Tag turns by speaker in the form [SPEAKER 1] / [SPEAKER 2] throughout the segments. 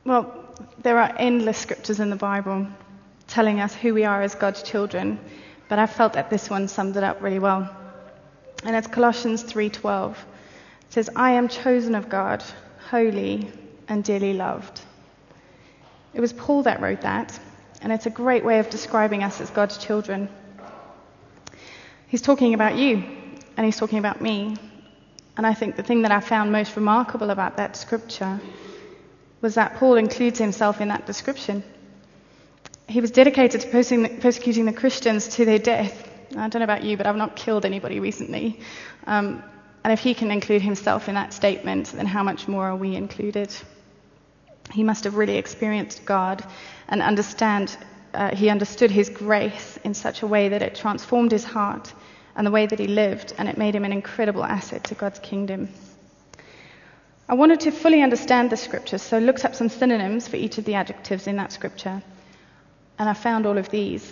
[SPEAKER 1] Well, there are endless scriptures in the Bible telling us who we are as God's children, but I felt that this one summed it up really well. And it's Colossians 3:12. It says, "I am chosen of God, holy and dearly loved." It was Paul that wrote that, and it's a great way of describing us as God's children. He's talking about you, and he's talking about me. And I think the thing that I found most remarkable about that scripture was that Paul includes himself in that description. He was dedicated to persecuting the Christians to their death. I don't know about you, but I've not killed anybody recently. And if he can include himself in that statement, then how much more are we included? He must have really experienced God and he understood his grace in such a way that it transformed his heart and the way that he lived, and it made him an incredible asset to God's kingdom. I wanted to fully understand the scripture, so I looked up some synonyms for each of the adjectives in that scripture, and I found all of these.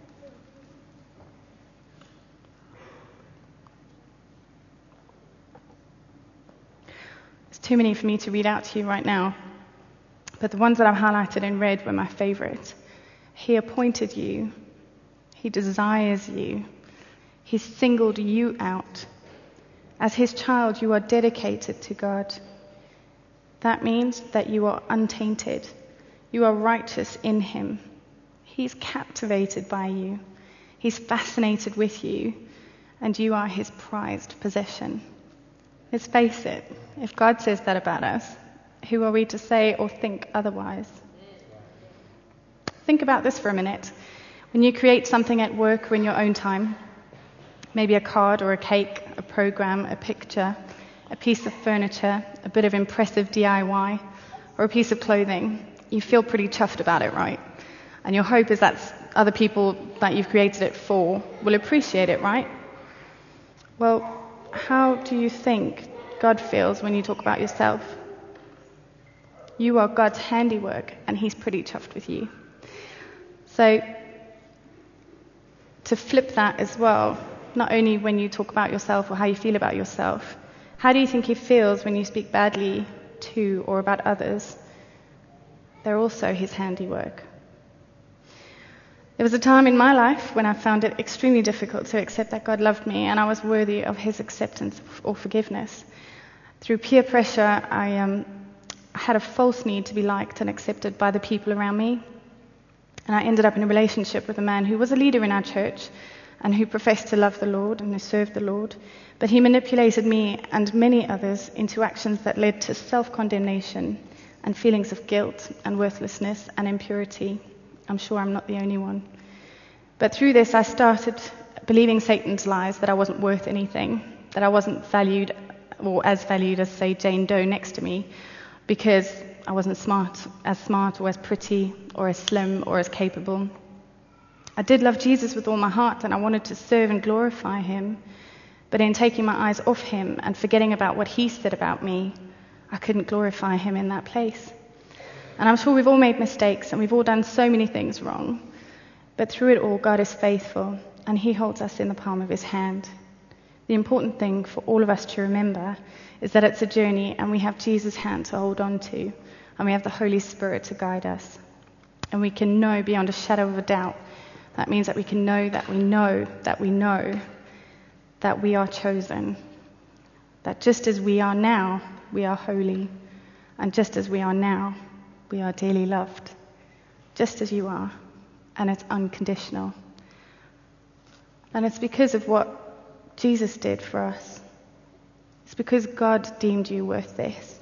[SPEAKER 1] There's too many for me to read out to you right now, but the ones that I've highlighted in red were my favorite. He appointed you. He desires you. He singled you out. As his child, you are dedicated to God. That means that you are untainted. You are righteous in him. He's captivated by you. He's fascinated with you, and you are his prized possession. Let's face it, if God says that about us, who are we to say or think otherwise? Think about this for a minute. When you create something at work or in your own time, maybe a card or a cake, a program, a picture, a piece of furniture, a bit of impressive DIY, or a piece of clothing, you feel pretty chuffed about it, right? And your hope is that other people that you've created it for will appreciate it, right? Well, how do you think God feels when you talk about yourself? You are God's handiwork, and he's pretty chuffed with you. So, to flip that as well, not only when you talk about yourself or how you feel about yourself, how do you think he feels when you speak badly to or about others? They're also his handiwork. There was a time in my life when I found it extremely difficult to accept that God loved me and I was worthy of his acceptance or forgiveness. Through peer pressure, I had a false need to be liked and accepted by the people around me. And I ended up in a relationship with a man who was a leader in our church and who professed to love the Lord and who served the Lord. But he manipulated me and many others into actions that led to self-condemnation and feelings of guilt and worthlessness and impurity. I'm sure I'm not the only one. But through this, I started believing Satan's lies, that I wasn't worth anything, that I wasn't valued or as valued as, say, Jane Doe next to me, because I wasn't smart or as pretty or as slim or as capable. I did love Jesus with all my heart, and I wanted to serve and glorify him. But in taking my eyes off him and forgetting about what he said about me, I couldn't glorify him in that place. And I'm sure we've all made mistakes and we've all done so many things wrong. But through it all, God is faithful and he holds us in the palm of his hand. The important thing for all of us to remember is that it's a journey and we have Jesus' hand to hold on to, and we have the Holy Spirit to guide us. And we can know beyond a shadow of a doubt. That means that we can know that we know that we know that we are chosen. That just as we are now, we are holy. And just as we are now, we are dearly loved. Just as you are. And it's unconditional. And it's because of what Jesus did for us. It's because God deemed you worth this.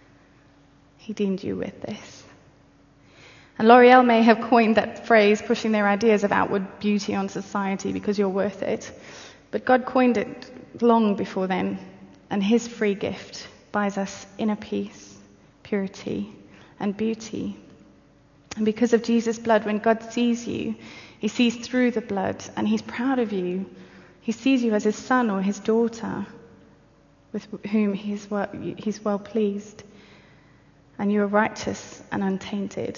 [SPEAKER 1] He deemed you worth this. And L'Oreal may have coined that phrase, pushing their ideas of outward beauty on society because you're worth it. But God coined it long before then, and his free gift buys us inner peace, purity, and beauty. And because of Jesus' blood, when God sees you, he sees through the blood, and he's proud of you. He sees you as his son or his daughter, with whom he's well pleased. And you are righteous and untainted.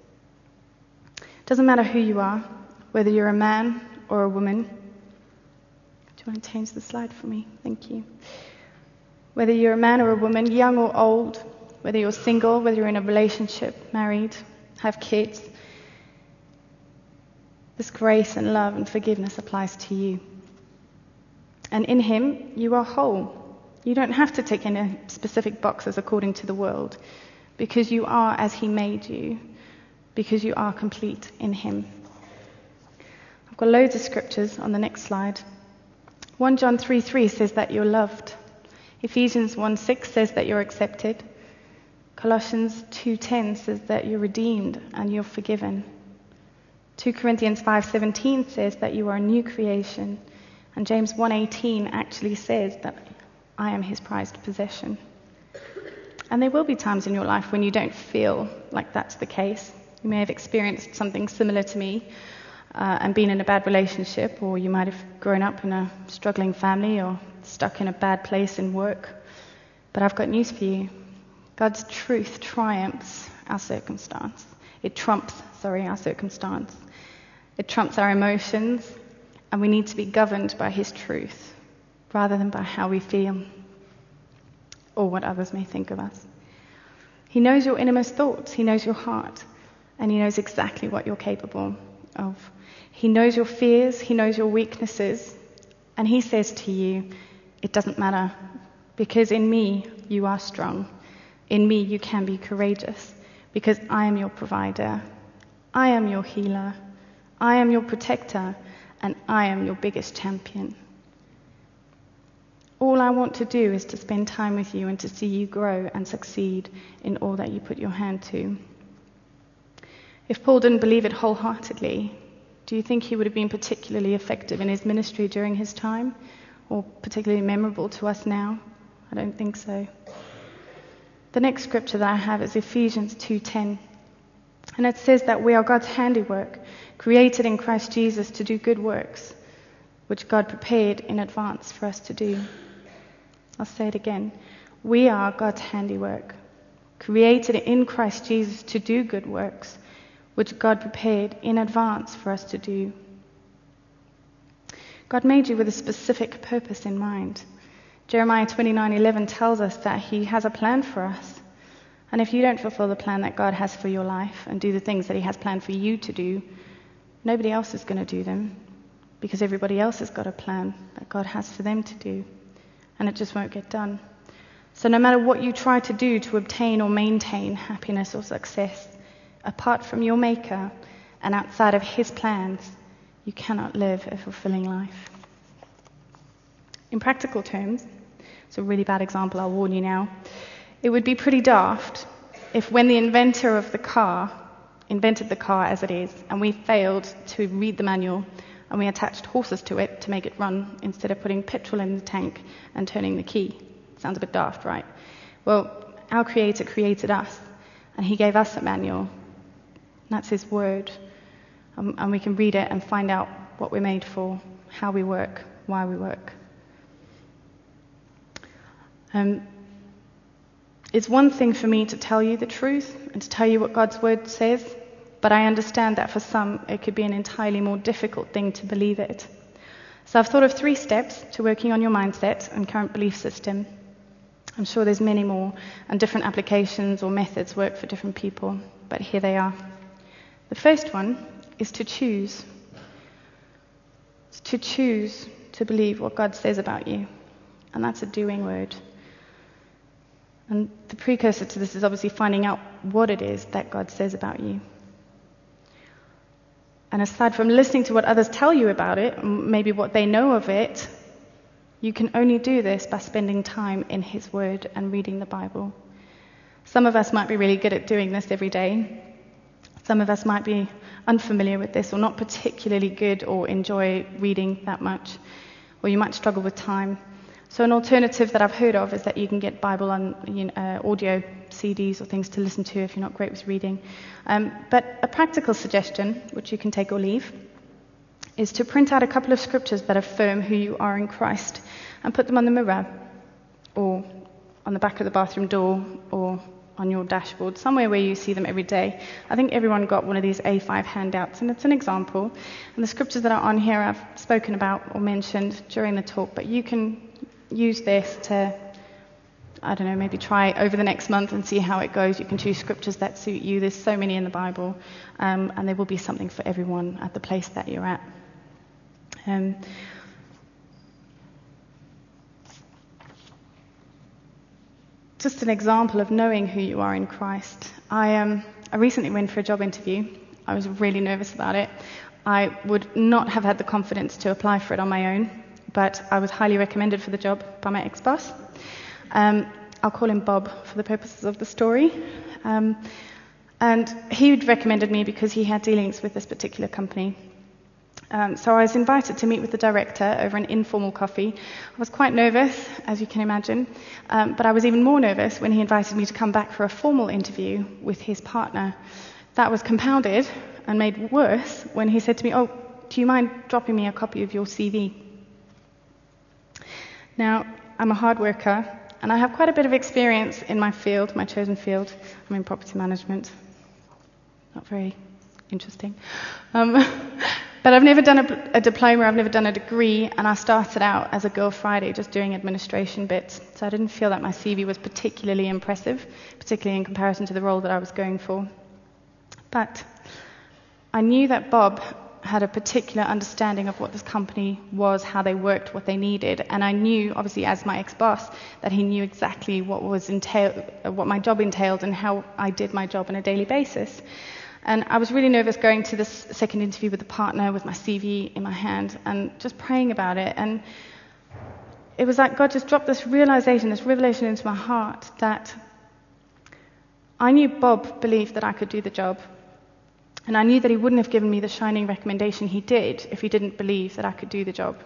[SPEAKER 1] It doesn't matter who you are, whether you're a man or a woman. Do you want to change the slide for me? Thank you. Whether you're a man or a woman, young or old, whether you're single, whether you're in a relationship, married, have kids, this grace and love and forgiveness applies to you. And in him, you are whole. You don't have to tick in a specific boxes according to the world, because you are as he made you, because you are complete in him. I've got loads of scriptures on the next slide. 1 John 3:3 says that you're loved. Ephesians 1:6 says that you're accepted. Colossians 2:10 says that you're redeemed and you're forgiven. 2 Corinthians 5:17 says that you are a new creation. And James 1:18 actually says that I am his prized possession. And there will be times in your life when you don't feel like that's the case. You may have experienced something similar to me and been in a bad relationship, or you might have grown up in a struggling family or stuck in a bad place in work. But I've got news for you. God's truth triumphs our circumstance. It trumps our circumstance. It trumps our emotions, and we need to be governed by his truth rather than by how we feel or what others may think of us. He knows your innermost thoughts. He knows your heart, and he knows exactly what you're capable of. He knows your fears. He knows your weaknesses, and he says to you, it doesn't matter, because in me you are strong. In me you can be courageous, because I am your provider. I am your healer. I am your protector, and I am your biggest champion. All I want to do is to spend time with you and to see you grow and succeed in all that you put your hand to. If Paul didn't believe it wholeheartedly, do you think he would have been particularly effective in his ministry during his time, or particularly memorable to us now? I don't think so. The next scripture that I have is Ephesians 2:10. And it says that we are God's handiwork, created in Christ Jesus to do good works, which God prepared in advance for us to do. I'll say it again. We are God's handiwork, created in Christ Jesus to do good works, which God prepared in advance for us to do. God made you with a specific purpose in mind. Jeremiah 29:11 tells us that he has a plan for us. And if you don't fulfill the plan that God has for your life and do the things that he has planned for you to do, nobody else is going to do them, because everybody else has got a plan that God has for them to do, and it just won't get done. So no matter what you try to do to obtain or maintain happiness or success, apart from your Maker and outside of his plans, you cannot live a fulfilling life. In practical terms, it's a really bad example, I'll warn you now. It would be pretty daft if when the inventor of the car invented the car as it is, and we failed to read the manual, and we attached horses to it to make it run instead of putting petrol in the tank and turning the key. Sounds a bit daft, right? Well, our Creator created us, and he gave us a manual. That's his word. And we can read it and find out what we're made for, how we work, why we work. It's one thing for me to tell you the truth and to tell you what God's word says, but I understand that for some it could be an entirely more difficult thing to believe it. So I've thought of 3 steps to working on your mindset and current belief system. I'm sure there's many more, and different applications or methods work for different people, but here they are. The first one is to choose. It's to choose to believe what God says about you, and that's a doing word. And the precursor to this is obviously finding out what it is that God says about you. And aside from listening to what others tell you about it, maybe what they know of it, you can only do this by spending time in his word and reading the Bible. Some of us might be really good at doing this every day. Some of us might be unfamiliar with this or not particularly good or enjoy reading that much, or you might struggle with time. So an alternative that I've heard of is that you can get Bible on audio CDs or things to listen to if you're not great with reading. But a practical suggestion, which you can take or leave, is to print out a couple of scriptures that affirm who you are in Christ and put them on the mirror or on the back of the bathroom door or on your dashboard, somewhere where you see them every day. I think everyone got one of these A5 handouts, and it's an example. And the scriptures that are on here I've spoken about or mentioned during the talk, but you can use this to I don't know, maybe try over the next month and see how it goes. You can choose scriptures that suit you. There's so many in the Bible, and there will be something for everyone at the place that you're at. Just an example of knowing who you are in Christ. I recently went for a job interview. I was really nervous about it. I would not have had the confidence to apply for it on my own, but I was highly recommended for the job by my ex-boss. I'll call him Bob for the purposes of the story. And he recommended me because he had dealings with this particular company. So I was invited to meet with the director over an informal coffee. I was quite nervous, as you can imagine, but I was even more nervous when he invited me to come back for a formal interview with his partner. That was compounded and made worse when he said to me, "Oh, do you mind dropping me a copy of your CV?" Now, I'm a hard worker, and I have quite a bit of experience in my field, my chosen field. I'm in property management. Not very interesting. But I've never done a diploma, I've never done a degree, and I started out as a Girl Friday just doing administration bits. So I didn't feel that my CV was particularly impressive, particularly in comparison to the role that I was going for. But I knew that Bob had a particular understanding of what this company was, how they worked, what they needed, and I knew, obviously as my ex-boss, that he knew exactly what my job entailed and how I did my job on a daily basis. And I was really nervous going to this second interview with the partner with my CV in my hand and just praying about it. And it was like God just dropped this revelation into my heart that I knew Bob believed that I could do the job. And I knew that he wouldn't have given me the shining recommendation he did if he didn't believe that I could do the job.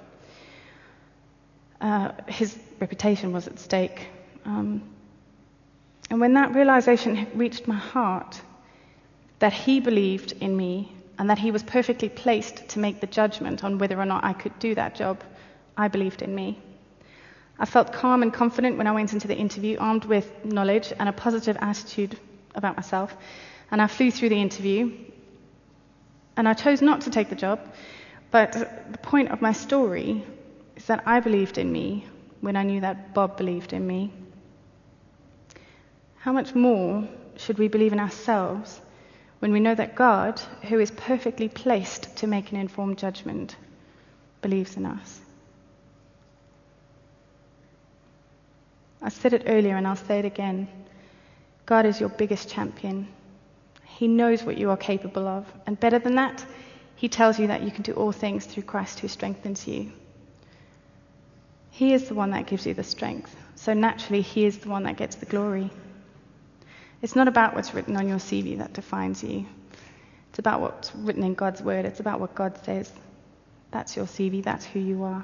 [SPEAKER 1] His reputation was at stake. And when that realization reached my heart, that he believed in me and that he was perfectly placed to make the judgment on whether or not I could do that job, I believed in me. I felt calm and confident when I went into the interview, armed with knowledge and a positive attitude about myself. And I flew through the interview. And I chose not to take the job, but the point of my story is that I believed in me when I knew that Bob believed in me. How much more should we believe in ourselves when we know that God, who is perfectly placed to make an informed judgment, believes in us? I said it earlier and I'll say it again. God is your biggest champion. He knows what you are capable of. And better than that, he tells you that you can do all things through Christ who strengthens you. He is the one that gives you the strength. So naturally, he is the one that gets the glory. It's not about what's written on your CV that defines you. It's about what's written in God's word. It's about what God says. That's your CV. That's who you are.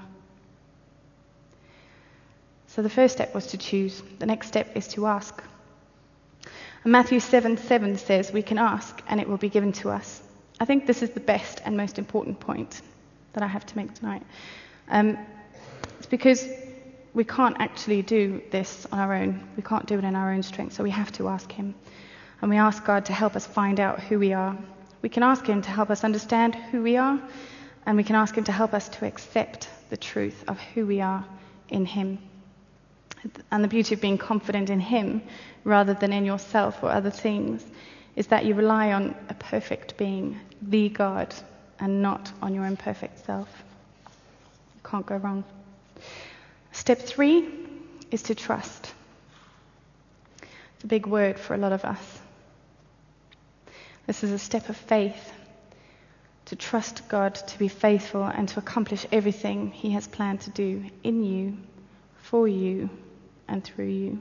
[SPEAKER 1] So the first step was to choose. The next step is to ask. And Matthew 7:7 says we can ask and it will be given to us. I think this is the best and most important point that I have to make tonight. It's because we can't actually do this on our own. We can't do it in our own strength, so we have to ask him. And we ask God to help us find out who we are. We can ask him to help us understand who we are, and we can ask him to help us to accept the truth of who we are in him. And the beauty of being confident in him rather than in yourself or other things is that you rely on a perfect being, the God, and not on your imperfect self. You can't go wrong. Step 3 is to trust. It's a big word for a lot of us. This is a step of faith, to trust God, to be faithful, and to accomplish everything he has planned to do in you, for you, and through you.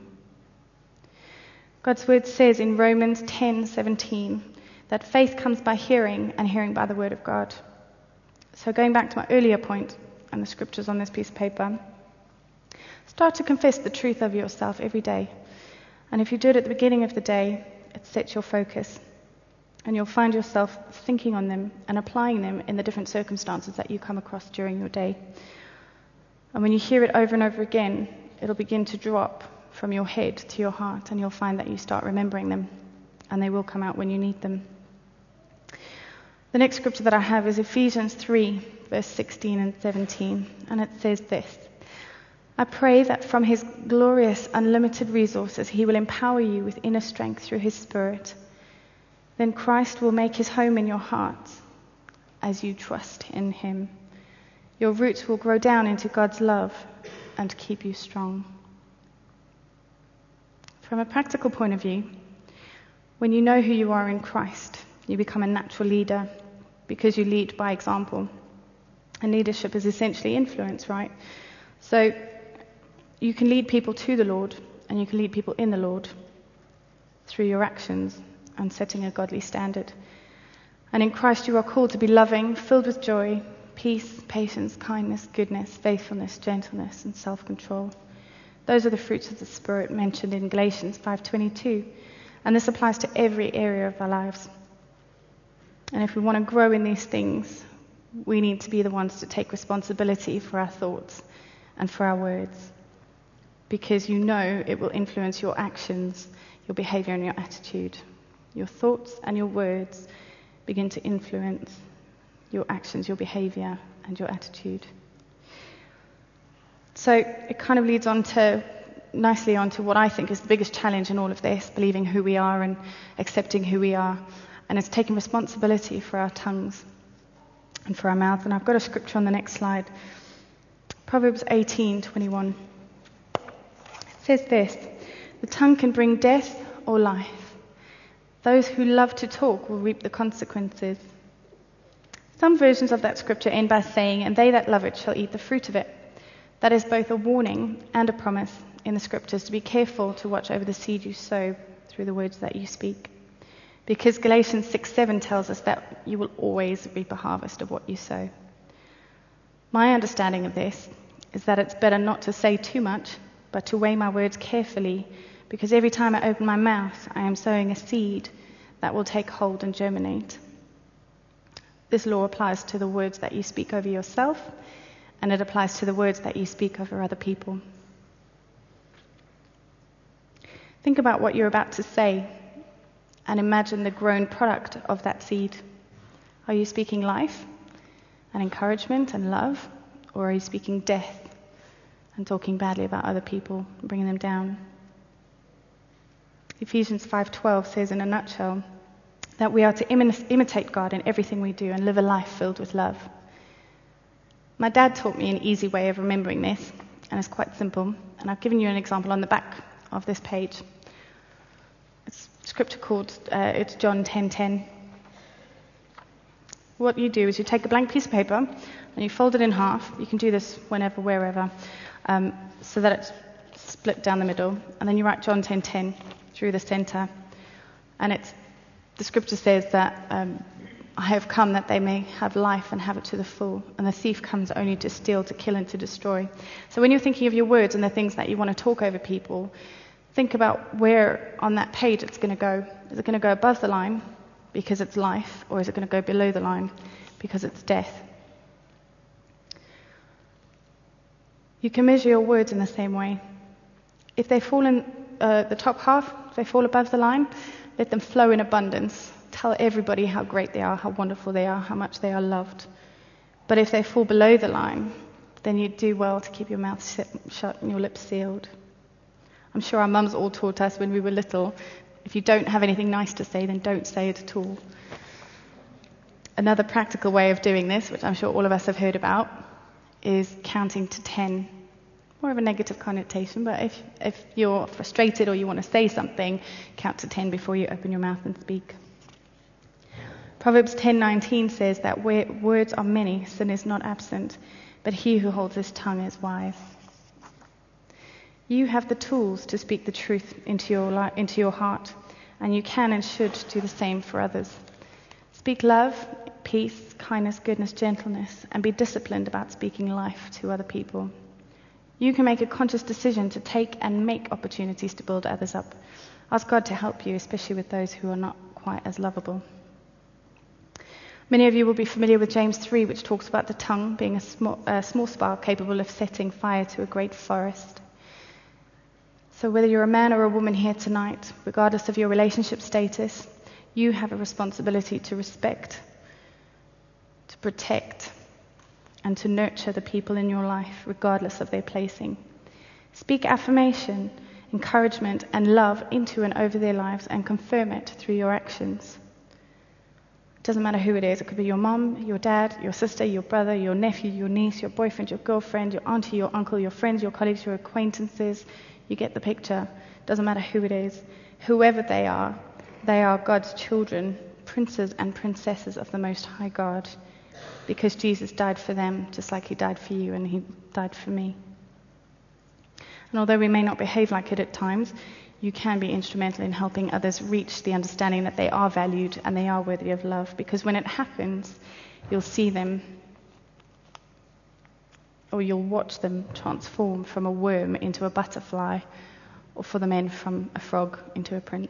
[SPEAKER 1] God's word says in Romans 10:17 that faith comes by hearing, and hearing by the word of God. So going back to my earlier point and the scriptures on this piece of paper, start to confess the truth of yourself every day. And if you do it at the beginning of the day, it sets your focus. And you'll find yourself thinking on them and applying them in the different circumstances that you come across during your day. And when you hear it over and over again, it'll begin to drop from your head to your heart, and you'll find that you start remembering them, and they will come out when you need them. The next scripture that I have is Ephesians 3, verse 16 and 17, and it says this: I pray that from his glorious, unlimited resources, he will empower you with inner strength through his Spirit. Then Christ will make his home in your hearts as you trust in him. Your roots will grow down into God's love and keep you strong. From a practical point of view, when you know who you are in Christ, you become a natural leader because you lead by example. And leadership is essentially influence, right? So you can lead people to the Lord, and you can lead people in the Lord through your actions and setting a godly standard. And in Christ you are called to be loving, filled with joy, peace, patience, kindness, goodness, faithfulness, gentleness, and self-control. Those are the fruits of the Spirit mentioned in Galatians 5:22. And this applies to every area of our lives. And if we want to grow in these things, we need to be the ones to take responsibility for our thoughts and for our words. Because you know it will influence your actions, your behavior, and your attitude. Your thoughts and your words begin to influence your actions, your behavior, and your attitude. So it kind of leads nicely on to what I think is the biggest challenge in all of this, believing who we are and accepting who we are. And it's taking responsibility for our tongues and for our mouths. And I've got a scripture on the next slide. Proverbs 18:21. It says this: the tongue can bring death or life. Those who love to talk will reap the consequences. Some versions of that scripture end by saying, and they that love it shall eat the fruit of it. That is both a warning and a promise in the scriptures to be careful to watch over the seed you sow through the words that you speak. Because Galatians 6:7 tells us that you will always reap a harvest of what you sow. My understanding of this is that it's better not to say too much, but to weigh my words carefully, because every time I open my mouth, I am sowing a seed that will take hold and germinate. This law applies to the words that you speak over yourself, and it applies to the words that you speak over other people. Think about what you're about to say and imagine the grown product of that seed. Are you speaking life and encouragement and love, or are you speaking death and talking badly about other people and bringing them down? Ephesians 5:12 says in a nutshell that we are to imitate God in everything we do and live a life filled with love. My dad taught me an easy way of remembering this, and it's quite simple, and I've given you an example on the back of this page. It's scripture it's John 10:10. What you do is you take a blank piece of paper and you fold it in half. You can do this whenever, wherever, so that it's split down the middle, and then you write John 10:10 through the center. And the scripture says that I have come that they may have life and have it to the full, and the thief comes only to steal, to kill, and to destroy. So when you're thinking of your words and the things that you want to talk over people, think about where on that page it's going to go. Is it going to go above the line because it's life, or is it going to go below the line because it's death? You can measure your words in the same way. If they fall in the top half, if they fall above the line, let them flow in abundance. Tell everybody how great they are, how wonderful they are, how much they are loved. But if they fall below the line, then you do well to keep your mouth shut and your lips sealed. I'm sure our mums all taught us when we were little, if you don't have anything nice to say, then don't say it at all. Another practical way of doing this, which I'm sure all of us have heard about, is counting to 10. More of a negative connotation, but if you're frustrated or you want to say something, count to 10 before you open your mouth and speak. Proverbs 10:19 says that where words are many, sin is not absent, but he who holds his tongue is wise. You have the tools to speak the truth into your heart, and you can and should do the same for others. Speak love, peace, kindness, goodness, gentleness, and be disciplined about speaking life to other people. You can make a conscious decision to take and make opportunities to build others up. Ask God to help you, especially with those who are not quite as lovable. Many of you will be familiar with James 3, which talks about the tongue being a small spark capable of setting fire to a great forest. So whether you're a man or a woman here tonight, regardless of your relationship status, you have a responsibility to respect, to protect, and to nurture the people in your life, regardless of their placing. Speak affirmation, encouragement, and love into and over their lives and confirm it through your actions. It doesn't matter who it is. It could be your mum, your dad, your sister, your brother, your nephew, your niece, your boyfriend, your girlfriend, your auntie, your uncle, your friends, your colleagues, your acquaintances. You get the picture. It doesn't matter who it is. Whoever they are God's children, princes and princesses of the Most High God, because Jesus died for them just like he died for you and he died for me. And although we may not behave like it at times, you can be instrumental in helping others reach the understanding that they are valued and they are worthy of love, because when it happens, you'll see them, or you'll watch them transform from a worm into a butterfly, or for the men from a frog into a prince.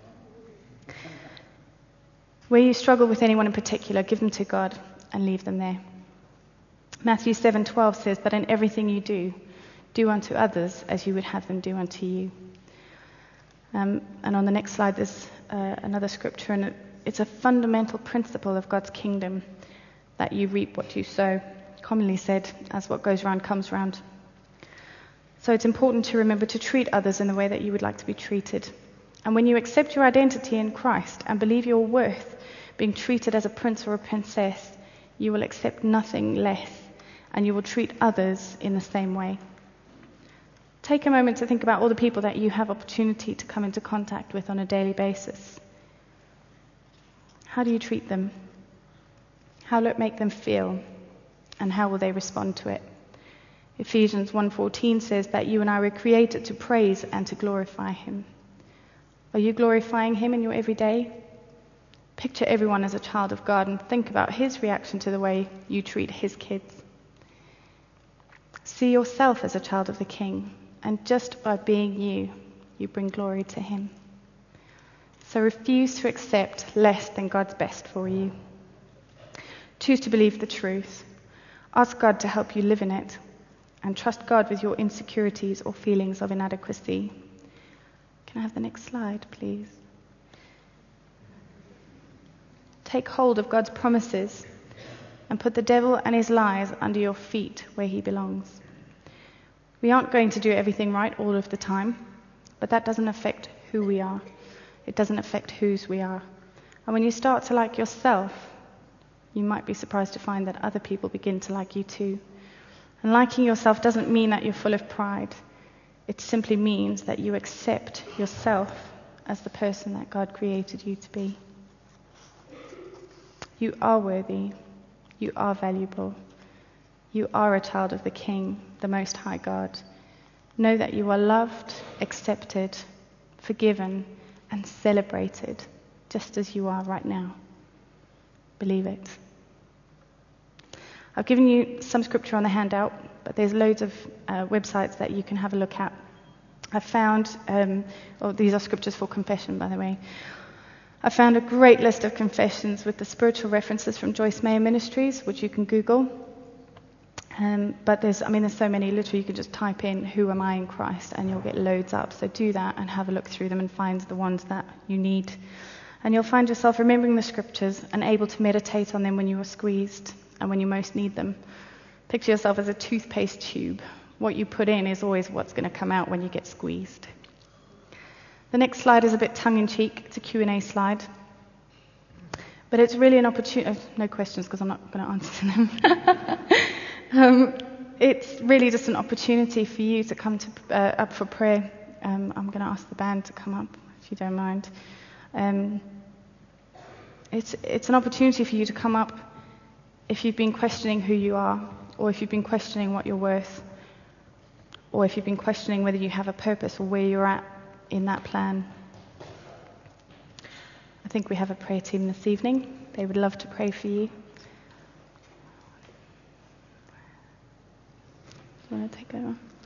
[SPEAKER 1] Where you struggle with anyone in particular, give them to God and leave them there. Matthew 7:12 says that in everything you do unto others as you would have them do unto you. And on the next slide, there's another scripture, and it's a fundamental principle of God's kingdom that you reap what you sow, commonly said as what goes round comes round. So it's important to remember to treat others in the way that you would like to be treated. And when you accept your identity in Christ and believe your worth being treated as a prince or a princess, you will accept nothing less, and you will treat others in the same way. Take a moment to think about all the people that you have opportunity to come into contact with on a daily basis. How do you treat them? How will it make them feel? And how will they respond to it? Ephesians 1:14 says that you and I were created to praise and to glorify him. Are you glorifying him in your everyday? Picture everyone as a child of God and think about his reaction to the way you treat his kids. See yourself as a child of the King, and just by being you, you bring glory to him. So refuse to accept less than God's best for you. Choose to believe the truth. Ask God to help you live in it, and trust God with your insecurities or feelings of inadequacy. Can I have the next slide, please? Take hold of God's promises and put the devil and his lies under your feet where he belongs. We aren't going to do everything right all of the time, but that doesn't affect who we are. It doesn't affect whose we are. And when you start to like yourself, you might be surprised to find that other people begin to like you too. And liking yourself doesn't mean that you're full of pride. It simply means that you accept yourself as the person that God created you to be. You are worthy. You are valuable. You are a child of the King, the Most High God. Know that you are loved, accepted, forgiven, and celebrated, just as you are right now. Believe it. I've given you some scripture on the handout, but there's loads of websites that you can have a look at. I found, these are scriptures for confession, by the way. I found a great list of confessions with the spiritual references from Joyce Meyer Ministries, which you can Google. But there's so many. Literally, you can just type in "Who am I in Christ?" and you'll get loads up. So do that and have a look through them and find the ones that you need. And you'll find yourself remembering the scriptures and able to meditate on them when you are squeezed and when you most need them. Picture yourself as a toothpaste tube. What you put in is always what's going to come out when you get squeezed. The next slide is a bit tongue-in-cheek. It's a Q&A slide. But it's really an opportunity... no questions, because I'm not going to answer them. It's really just an opportunity for you to come up for prayer. I'm going to ask the band to come up, if you don't mind. It's an opportunity for you to come up if you've been questioning who you are, or if you've been questioning what you're worth, or if you've been questioning whether you have a purpose or where you're at in that plan. I think we have a prayer team this evening. They would love to pray for you. Do you want to take over?